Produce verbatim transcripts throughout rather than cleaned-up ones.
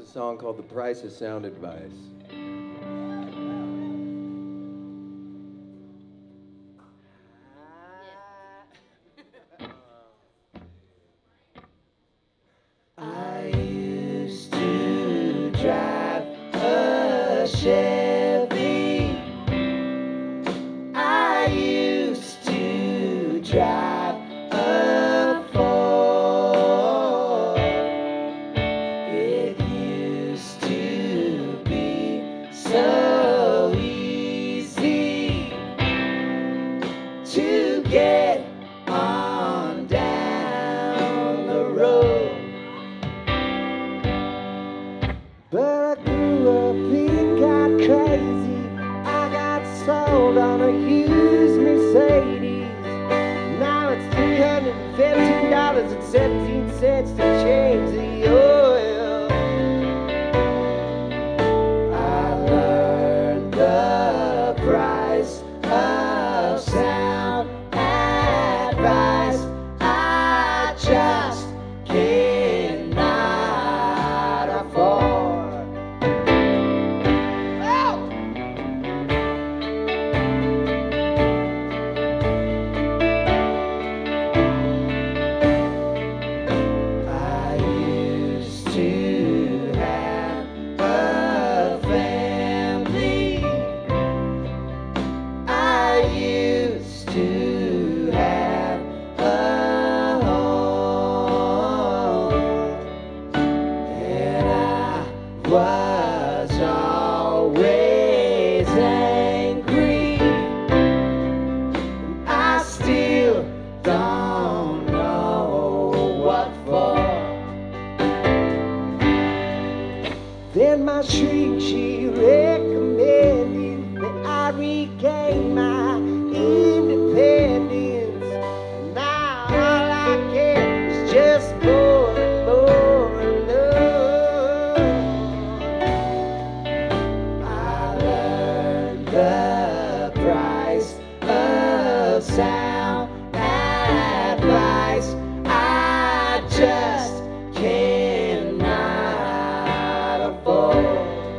song called The Price of Sound Advice. I used to drive a Chevy. I used to drive a Ford. It used to be so easy to get on down the road. But I grew up and got crazy. I got sold on a used Mercedes. Now it's three hundred fifteen dollars and seventeen cents to change the oil. I learned the price of sound advice. I just cannot afford. I used to have a family. I used to have a home. And I was always angry. I still don't know what for. Then my shrink, she recommended that I regain my independence. And now all I get is just more and more love. I learned the price of sound advice. I just cannot afford.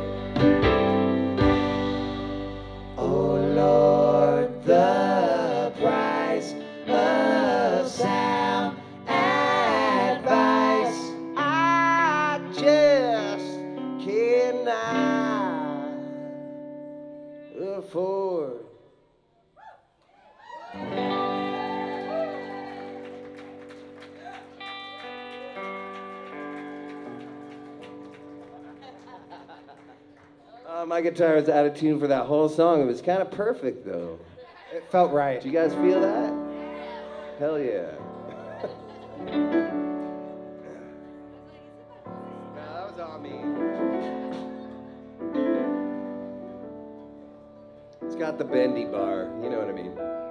Oh Lord, the price of sound advice. I just cannot afford. Uh, my guitar is out of tune for that whole song. It was kind of perfect, though. It felt right. Do you guys feel that? Hell yeah. No, that was on me. It's got the bendy bar, you know what I mean.